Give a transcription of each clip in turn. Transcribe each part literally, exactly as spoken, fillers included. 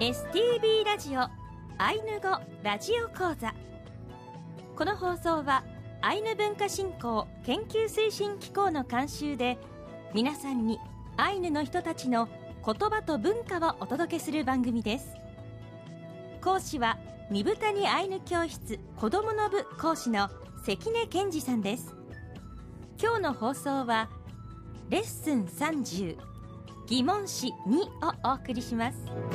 エスティービー ラジオアイヌ語ラジオ講座。この放送はアイヌ文化振興研究推進機構の監修で、皆さんにアイヌの人たちの言葉と文化をお届けする番組です。講師は三部谷アイヌ教室子どもの部講師の関根健二さんです。今日の放送はレッスンさんじゅう疑問詞にをお送りします。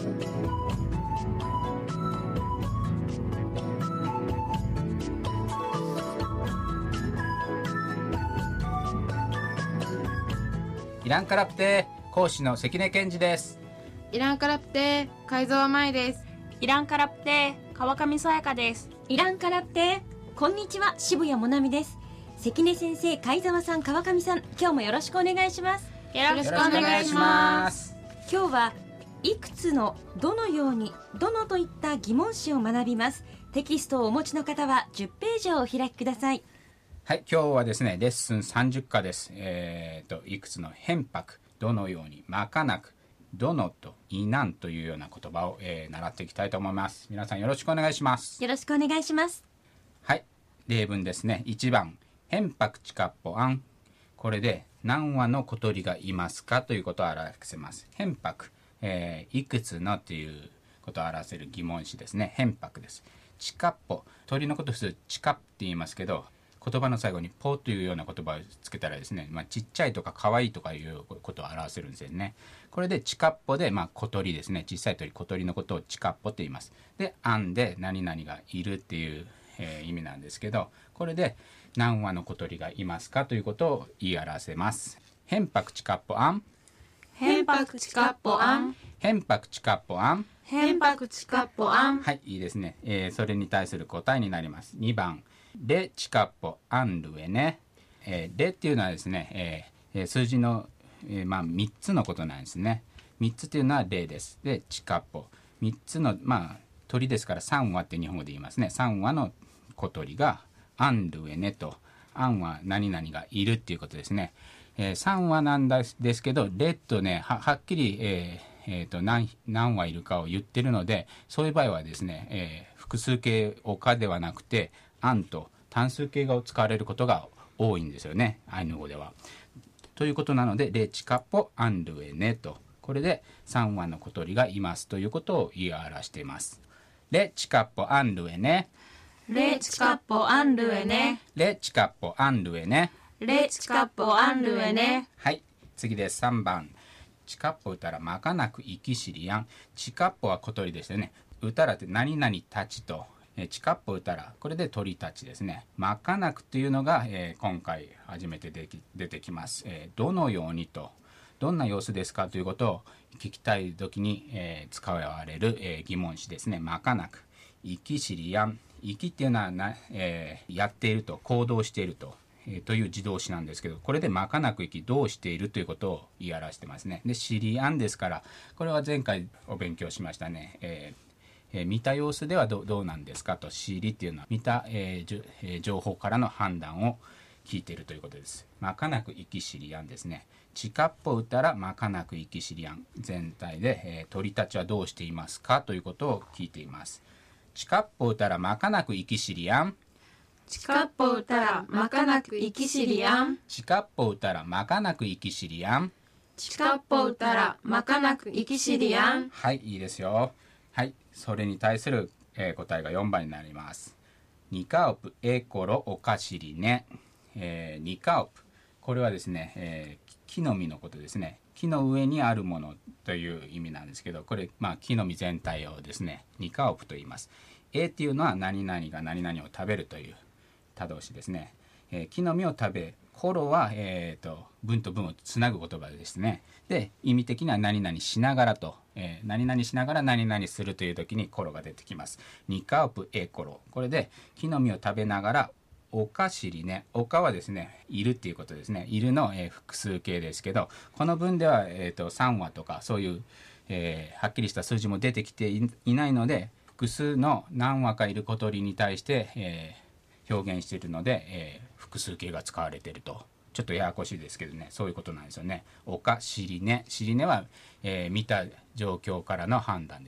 イランカラプテー講師の関根健二です。 イランカラプテー海蔵舞です。 イランカラプテー川上さやかです。 イランカラプテーこんにちは、渋谷もなみです。関根先生、貝澤さん、川上さん、今日もよろしくお願いします。 よろしくお願いします。 今日はいくつの、どのように、どのといった疑問詞を学びます。テキストをお持ちの方はじゅっページをお開きください。 はい、今日はですねレッスンさんじゅっ課です。えー、といくつの変白、どのように、まかなく、どのといなんというような言葉を、えー、習っていきたいと思います。皆さんよろしくお願いします。 よろしくお願いします。 はい、例文ですね。いちばん、変白ちかっぽあん。これで何羽の小鳥がいますかということを表せます。変白、えー、いくつのということを表せる疑問詞ですね。変白です。ちかっぽ、鳥のことをするちかって言いますけど、言葉の最後にポというような言葉をつけたらですね、まあ、ちっちゃいとか可愛いとかいうことを表せるんですよね。これでちかっぽで、まあ、小鳥ですね。小さい鳥、小鳥のことをちかっぽって言います。で、あんで何々がいるっていう、えー、意味なんですけど、これで何羽の小鳥がいますかということを言い表せます。変白ちかっぽあん。 変白ちかっぽあん。 変白ちかっぽあん。 変白ちかっぽあん。 はい、いいですね。えー、それに対する答えになります。にばん、レチカッポアンルエね。えー、レっていうのはですね、えー、数字の、えーまあ、みっつのことなんですね。みっつっていうのはレです。で、チカッポ。みっつの、まあ、鳥ですからさん羽って日本語で言いますね。さん羽の小鳥がアンルエネと、アンは何々がいるっていうことですね。えー、さん羽なんですけど、レとね、は, はっきり、えーえー、と 何, 何羽いるかを言ってるので、そういう場合はですね、えー、複数形おかではなくて、アンと単数形が使われることが多いんですよね、アイヌ語では。ということなので、レチカポアンルエネと、これでさん羽の小鳥がいますということを言い表しています。レチカポアンルエネ。 レチカッポアンルエネ。 レチカポアンルエネ。 レチカッポアンルエネ。 はい、次です。さんばん。チカッポうたらまかなく生きしりやん。チカッポは小鳥ですよね。うたらって何々たちと、えチカッポうたら、これで鳥たちですね。まかなくというのが、えー、今回初めてでき出てきます。えー、どのようにと、どんな様子ですかということを聞きたいときに、えー、使われる、えー、疑問詞ですね。まかなく。生きしりやん。生きっていうのはな、えー、やっていると、行動していると。えー、という自動詞なんですけど、これでまかなく生き、どうしているということを言い表してますね。で、しりあんですから、これは前回お勉強しましたね。えーえー、見た様子では ど, どうなんですかと、しりっていうのは見た、えーえー、情報からの判断を聞いているということです。まかなく生きしりあんですね。ちかっぽうたらまかなく生きしりあん。全体で、えー、鳥たちはどうしていますかということを聞いています。ちかっぽうたらまかなく生きしりあん。 ちかっぽうたらまかなく生きしりあん。 ちかっぽうたらまかなく生きしりあん。 ちかっぽうたらまかなく生きしりあん。 はい、いいですよ。はい、それに対する、えー、答えがよんばんになります。ニカオプエコロオカシリネ。えー、ニカオプ、これはですね、えー、木の実のことですね。木の上にあるものという意味なんですけど、これ、まあ、木の実全体をですね、ニカオプと言います。エっていうのは何々が何々を食べるという他動詞ですね。えー、木の実を食べ、コロは、えー、と文と文をつなぐ言葉ですね。で、意味的には何々しながらと、えー、何々しながら何々するという時にコロが出てきます。ニカオプエコロ。これで木の実を食べながら、おかしりね。おかはですね、いるっていうことですね。いるの、えー、複数形ですけど、この文では、えー、とさん羽とかそういう、えー、はっきりした数字も出てきて い, いないので、複数の何羽かいる小鳥に対して、えー表現しているので、えー、複数形が使われていると。ちょっとややこしいですけどね、そういうことなんですよね。おかしりね。しりねは、えー、見た状況からの判断です。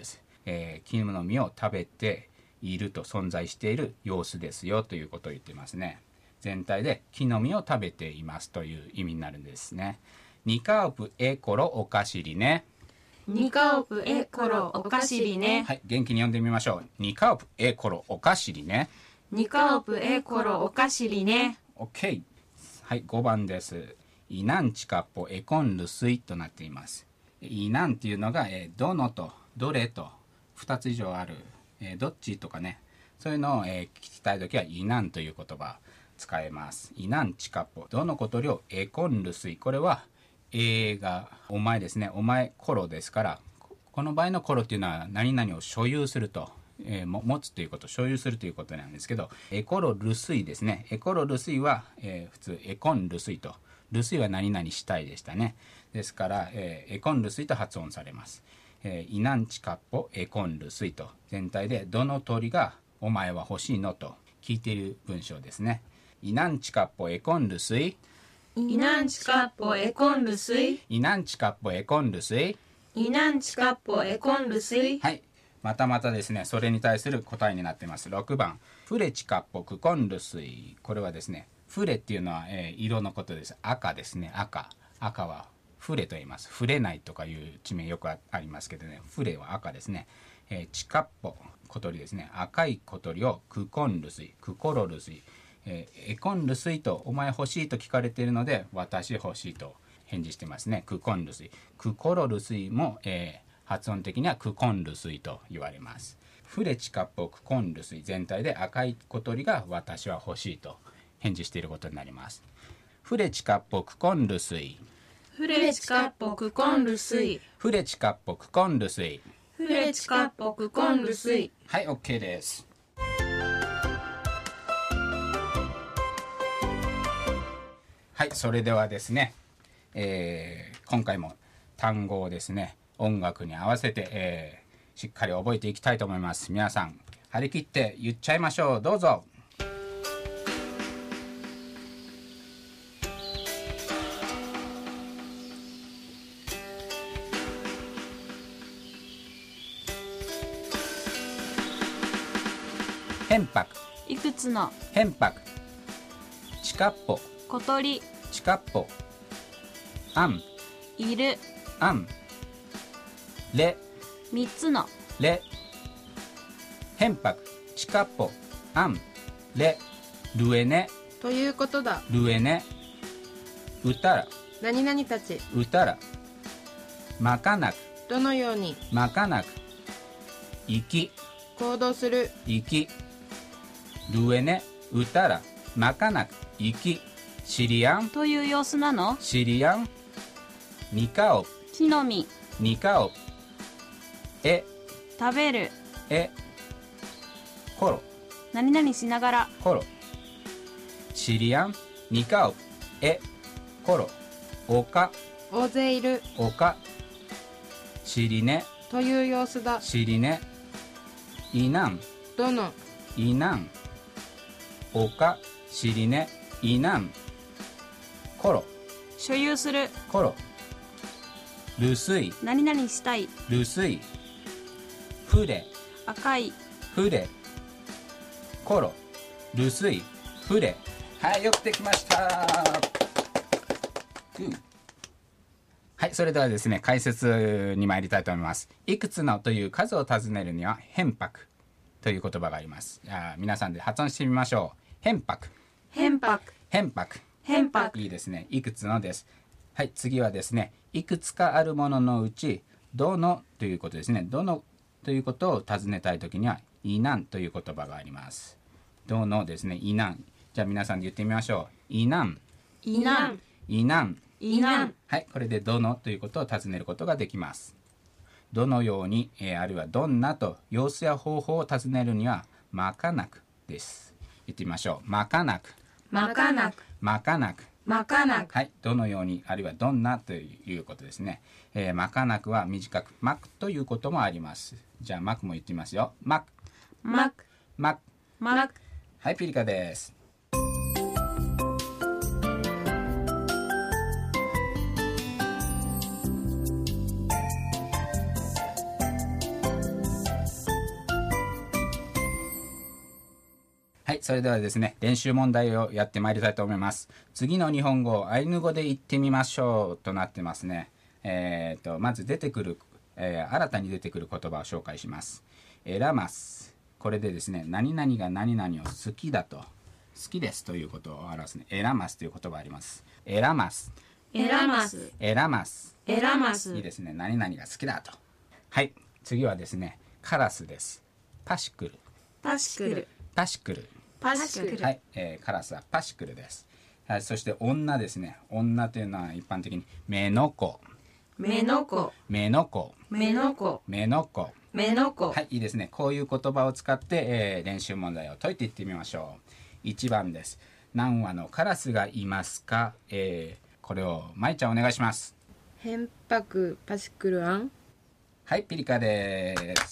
えー、木の実を食べていると、存在している様子ですよということを言ってますね。全体で木の実を食べていますという意味になるんですね。ニカオプエコロおかしりね。 ニカオプエコロおかしりね。 はい、元気に読んでみましょう。ニカオプエコロおかしりね。 ニカオプエコロおかしりね。 OK。 はい、ごばんです。イナンチカッポエコンルスイとなっています。イナンっていうのが、えー、どのとどれとふたつ以上ある、えー、どっちとかね、そういうのを、えー、聞きたいときはイナンという言葉使えます。イナンチカッポ、どのことりょエコンルスイ、これはえがお前ですね。お前コロですから、この場合のコロっていうのは何々を所有すると、えー、も持つということ、所有するということなんですけど、エコロルスイですね。エコロルスイは、えー、普通エコンルスイと、ルスイは何々したいでしたね。ですから、えー、エコンルスイと発音されます。えー、イナンチカッポエコンルスイと、全体でどの鳥がお前は欲しいのと聞いている文章ですね。イナンチカッポエコンルスイ、 イナンチカッポエコンルスイ、 イナンチカッポエコンルスイ、 イナンチカッポエコンルスイ。 はい、またまたですね、それに対する答えになっています。ろくばん、フレチカッポクコンルスイ。これはですね、フレっていうのは、えー、色のことです。赤ですね。赤赤はフレと言います。フレないとかいう地名よく あ, ありますけどね、フレは赤ですね。えー、チカッポ、小鳥ですね。赤い小鳥をクコンルスイ、クコロルスイ、えー、エコンルスイとお前欲しいと聞かれているので、私欲しいと返事してますね。クコンルスイ、クコロルスイも、えー、発音的にはクコンルスイと言われます。フレチカッポクコンルスイ、全体で赤い小鳥が私は欲しいと返事していることになります。フレチカッポクコンルスイ、 フレチカッポクコンルスイ、 フレチカッポクコンルスイ。 フレチカッポクコンルスイ。 はい、 OK です。はい、それではですね、えー、今回も単語をですね、音楽に合わせて、えー、しっかり覚えていきたいと思います。皆さん張り切って言っちゃいましょう。どうぞ。変白、 いくつの、 変白、チカッポ、 小鳥、 チカッポ、アン、 いる、 アン、レ、 みっつの、 レ、変白、チカッポ、アン、レ、ルエネ、 ということだ。 ルエネ、うたら、 何々たち、 うたら、まかなく、 どのようにまかなく、いき、 行動する、 いき、ルエネ、うたら、まかなく、いき、シリアン、 という様子なの。 シリアン、ニカオ、 木の実、 ニカオ、え、 食べる、 え、コロ、 何々しながら、 コロ、シリアン、ニカオ、え、コロ、オカ、 大勢いる、 オカ、シリネ、 という様子だ。 シリネ、イナン、 どの、 イナン、オカ、シリネ、イナン、コロ、 所有する、 コロ、ルスイ、 何々したい、 ルスイ、フレ、 赤い、 フレ、コロ、ルスイ、フレ。はい、よくできました。グー。はい、それではですね、解説に参りたいと思います。いくつのという数を尋ねるには変白という言葉があります。じゃあ皆さんで発音してみましょう。変白、 変白、 変白、 変白。 いいですね。いくつのです。はい、次はですね、いくつかあるもののうちどのということですね。どのということを尋ねたいときには、いなんという言葉があります。どのですね、いなん。じゃあ皆さんで言ってみましょう。いなん、 いなん、 いなん。 いなん。 はい、これでどのということを尋ねることができます。どのように、えー、あるいはどんなと様子や方法を尋ねるには、まかなくです。言ってみましょう。まかなく、 まかなく、 まかなく。 まかなく。 はい、どのようにあるいはどんなということですね。えー、まかなくは短くまくということもあります。じゃあまくも言ってみますよ。まく、 まく、 まく。 まく。 はい、ピリカです。 はい、それではですね、練習問題をやってまいりたいと思います。次の日本語をアイヌ語で言ってみましょうとなってますね。えー、とまず出てくる、えー、新たに出てくる言葉を紹介します。エラマス。これでですね、何々が何々を好きだと、好きですということを表すね。エラマスという言葉があります。エラマス。 エラマス。 エラマス。 エラマス。 いいですね。何々が好きだと。はい、次はですね、カラスです。パシクル。 パシクル。 パシクル。 パシクル。 はい、えー、カラスはパシクルです。はい、そして女ですね。女というのは一般的にメノコ。 メノコ。 メノコ。 メノコ。 メノコ。 メノコ。 はい、いいですね。こういう言葉を使って、えー、練習問題を解いていってみましょう。いちばんです。何羽のカラスがいますか？えー、これをまいちゃんお願いします。 変白パシクルアン。 はい、ピリカです。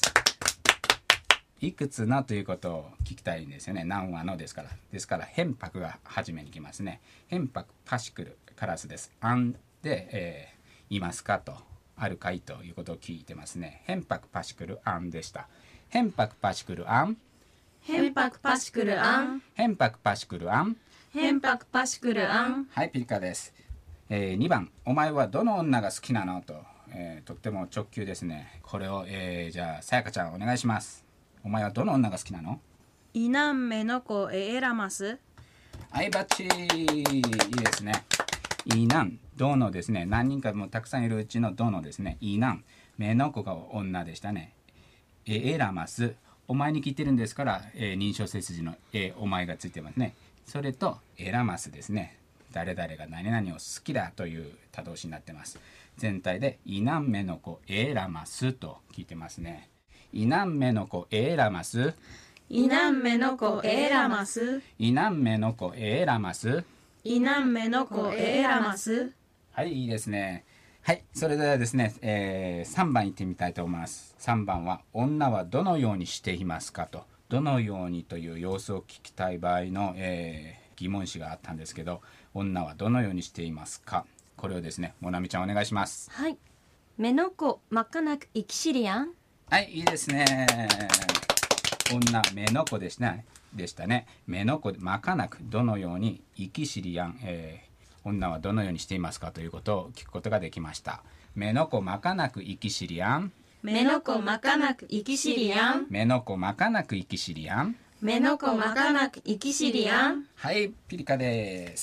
いくつのということを聞きたいんですよね。何羽のですから。ですから変白が初めに来ますね。変白パシクルカラスです。アンで、えー、いますかと、あるかいということを聞いてますね。変白パシクルアンでした。変白パシクルアン。 変白パシクルアン。 変白パシクルアン。 変白パシクルアン。 はい、ピリカです。えー、にばん、お前はどの女が好きなのと、えー、とっても直球ですね。これを、えー、じゃあさやかちゃんお願いします。お前はどの女が好きなの？ イナンメノコエエラマス。 はい、バッチリいいですね。イナン、どのですね、何人かもたくさんいるうちのどのですね、イナン、メノコが女でしたね。エエラマス、お前に聞いてるんですから、えー、認証背筋のえお前がついてますね。それとエラマスですね。誰々が何々を好きだという他動詞になってます。全体でイナンメノコエラマスと聞いてますね。イナンメノコエラマス。 イナンメノコエラマス。 イナンメノコエラマス。 イナンメノコエラマス。 はい、いいですね。はい、それではですね、えー、さんばんいってみたいと思います。さんばんは女はどのようにしていますかと、どのようにという様子を聞きたい場合の、えー、疑問詞があったんですけど、女はどのようにしていますか、これをですね、もなみちゃんお願いします。 はい。目の子真っ赤なく生きしりやん。 はい、いいですね。女、目の子でしたね。でしたね。目の子、まかなく、どのように、生きしりやん、えー、女はどのようにしていますかということを聞くことができました。目の子、まかなく、生きしりやん。 目の子まかなく生きしりやん。 目の子、まかなく、生きしりやん。 目の子まかなく生きしりやん。 はい、ピリカです。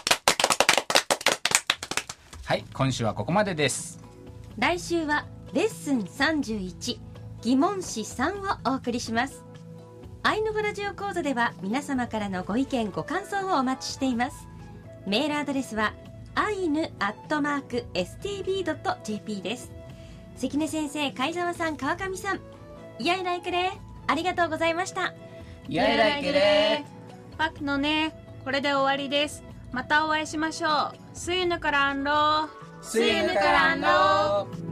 はい、今週はここまでです。 来週はレッスンさんじゅういち疑問詞さんをお送りします。アイヌ語ラジオ講座では皆様からのご意見ご感想をお待ちしています。メールアドレスはアイヌアットマークエスティービードットジェーピー です。関根先生、貝澤さん、川上さん、イヤイライクレーありがとうございました。 イヤイライクレーパクのね、これで終わりです。またお会いしましょう。スイヌからんろー。 スイヌからんろー。